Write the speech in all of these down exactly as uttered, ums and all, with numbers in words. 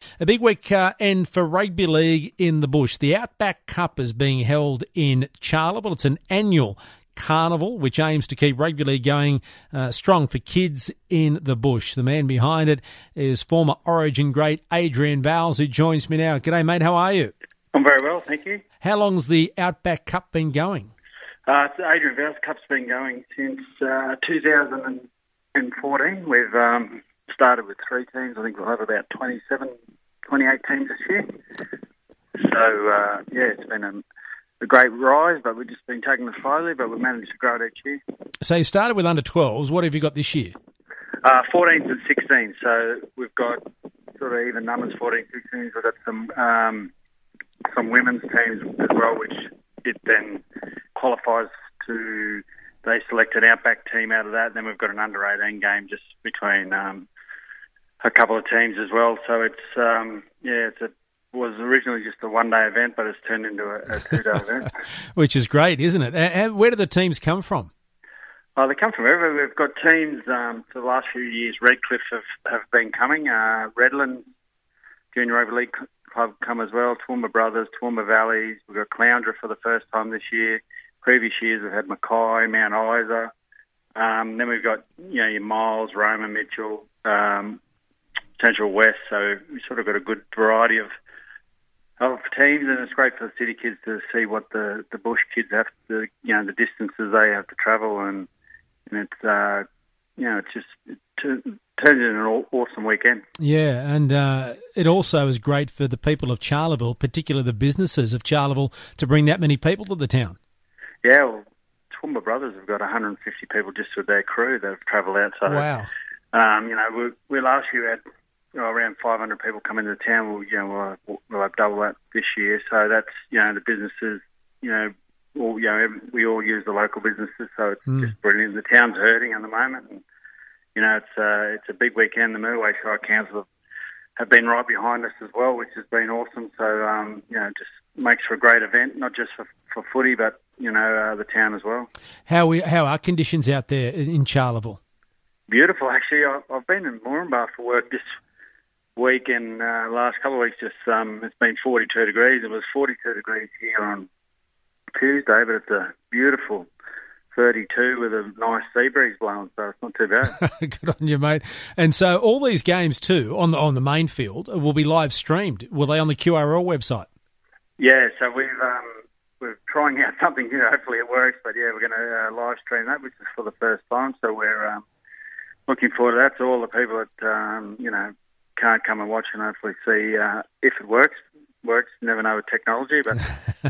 A big week uh, end for rugby league in the bush. The Outback Cup is being held in Charleville. It's an annual carnival which aims to keep rugby league going uh, strong for kids in the bush. The man behind it is former Origin great Adrian Vowles, who joins me now. G'day, mate. How are you? I'm very well, thank you. How long's the Outback Cup been going? Uh, the Adrian Vowles Cup's been going since uh, two thousand fourteen. We've um, started with three teams. I think we'll have about twenty-seven, twenty-eight teams this year. So, uh, yeah, it's been a, a great rise, but we've just been taking it slowly, but we've managed to grow it each year. So you started with under twelves. What have you got this year? Uh, fourteens and sixteens. So we've got sort of even numbers, fourteen, sixteens. We've got some um, some women's teams as well, which it then qualifies to, they select an Outback team out of that. Then we've got an under eighteen game just between um, a couple of teams as well. So it's, um, yeah, it's a, was originally just a one-day event, but it's turned into a, a two-day event. Which is great, isn't it? And where do the teams come from? Oh, they come from everywhere. We've got teams um, for the last few years. Redcliffe have, have been coming. Uh, Redland Junior Rugby League Club come as well. Toowoomba Brothers, Toowoomba Valleys. We've got Caloundra for the first time this year. Previous years we've had Mackay, Mount Isa. Um, then we've got, you know, your Miles, Roma, Mitchell, um, Central West. So we've sort of got a good variety of of teams, and it's great for the city kids to see what the, the bush kids have to, you know, the distances they have to travel, and and it's, uh, you know, it's just, it t- turns into an awesome weekend. Yeah, and uh, it also is great for the people of Charleville, particularly the businesses of Charleville, to bring that many people to the town. Yeah, well, Toowoomba Brothers have got one hundred fifty people just with their crew that have travelled out. So, wow. Um, you know, we, we last year had, you know, around five hundred people come into town. We'll, you know, we'll, we'll have double that this year. So that's, you know, the businesses, you know, all, you know, we all use the local businesses, so it's mm. just brilliant. The town's hurting at the moment, and you know, it's uh, it's a big weekend. The Mirway Shire Council have, have been right behind us as well, which has been awesome. So, um, you know, it just makes for a great event, not just for, for footy, but you know, uh, the town as well. How we, how are conditions out there in Charleville? Beautiful, actually. I, I've been in Moranbah for work this week, and uh, last couple of weeks, just um, it's been forty-two degrees. It was forty-two degrees here on Tuesday, but it's a beautiful thirty-two with a nice sea breeze blowing, so it's not too bad. Good on you, mate. And so all these games too on the on the main field will be live streamed. Will they on the Q R L website? Yeah, so we've um, we're trying out something new. Hopefully it works, but yeah, we're going to uh, live stream that, which is for the first time. So we're um, looking forward to that. To all the people that um, you know can't come and watch, and hopefully see uh, if it works. Works. Never know with technology, but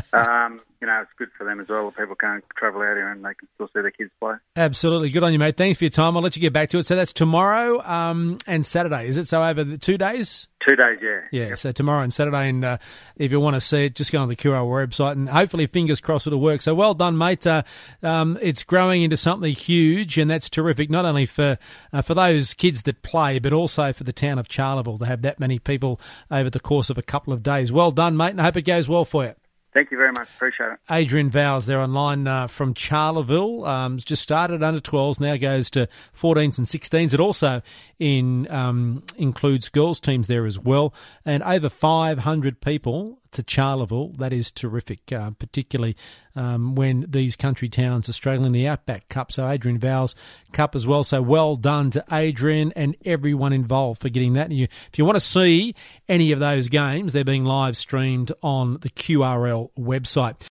um, you know, it's good for them as well. People can't travel out here and they can still see their kids play. Absolutely. Good on you, mate. Thanks for your time. I'll let you get back to it. So that's tomorrow um, and Saturday, is it? So over the two days? Two days, yeah. Yeah, yep. So tomorrow and Saturday, and uh, if you want to see it, just go on the Q R L website, and hopefully, fingers crossed, it'll work. So well done, mate. Uh, um, it's growing into something huge, and that's terrific, not only for uh, for those kids that play, but also for the town of Charleville to have that many people over the course of a couple of days. Well done, mate, and I hope it goes well for you. Thank you very much. Appreciate it. Adrian Vowles, they're online uh, from Charleville. Um, just started under twelves, now goes to fourteens and sixteens. It also in um, includes girls' teams there as well. And over five hundred people to Charleville. That is terrific, uh, particularly um, when these country towns are struggling. The Outback Cup, so Adrian Vowles Cup as well. So well done to Adrian and everyone involved for getting that. And you, if you want to see any of those games, they're being live streamed on the Q R L website.